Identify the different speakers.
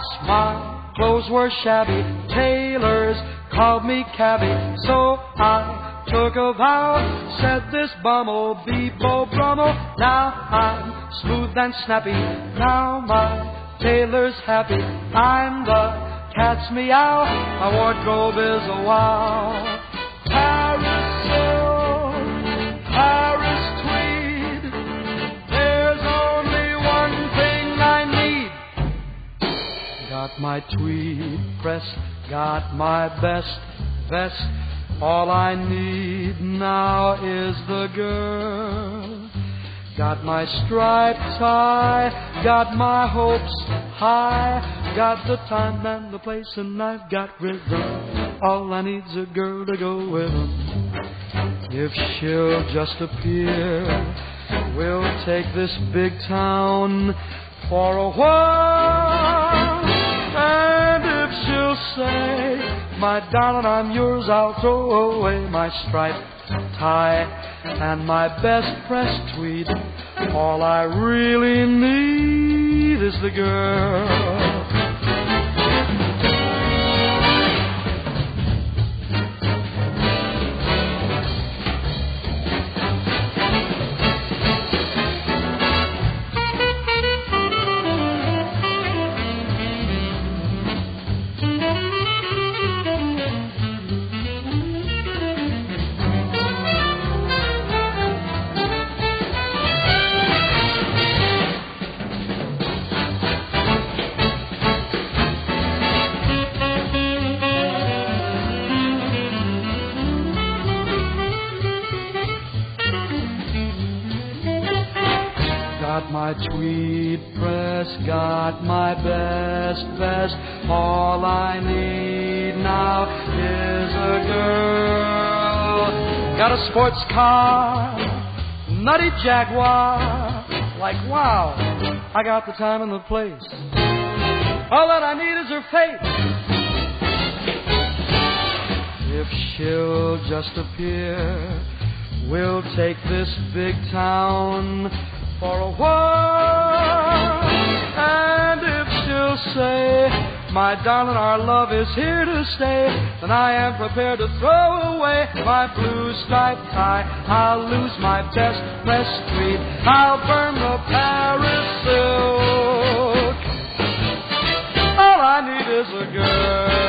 Speaker 1: my clothes were shabby. Tailors called me cabby. So I took a vow, said this bum'll be Beau Brummel. Now I'm smooth and snappy. Now my tailor's happy. I'm the cat's meow. My wardrobe is a wow. Paris silk, Paris tweed. There's only one thing I need. Got my tweed press, got my best vest. All I need now is the girl. Got my striped tie, got my hopes high, got the time and the place, and I've got rhythm. All I need's a girl to go with 'em. If she'll just appear, we'll take this big town for a while. And if she'll say, my darling, I'm yours, I'll throw away my striped tie and my best pressed tweed. All I really need is the girl. Got my tweed press, got my best vest. All I need now is a girl. Got a sports car, nutty Jaguar. Like, wow, I got the time and the place. All that I need is her face. If she'll just appear, we'll take this big town for a while. And if she'll say, my darling, our love is here to stay, then I am prepared to throw away my blue striped tie. I'll lose my best pressed tweed. I'll burn the Paris silk. All I need is a girl.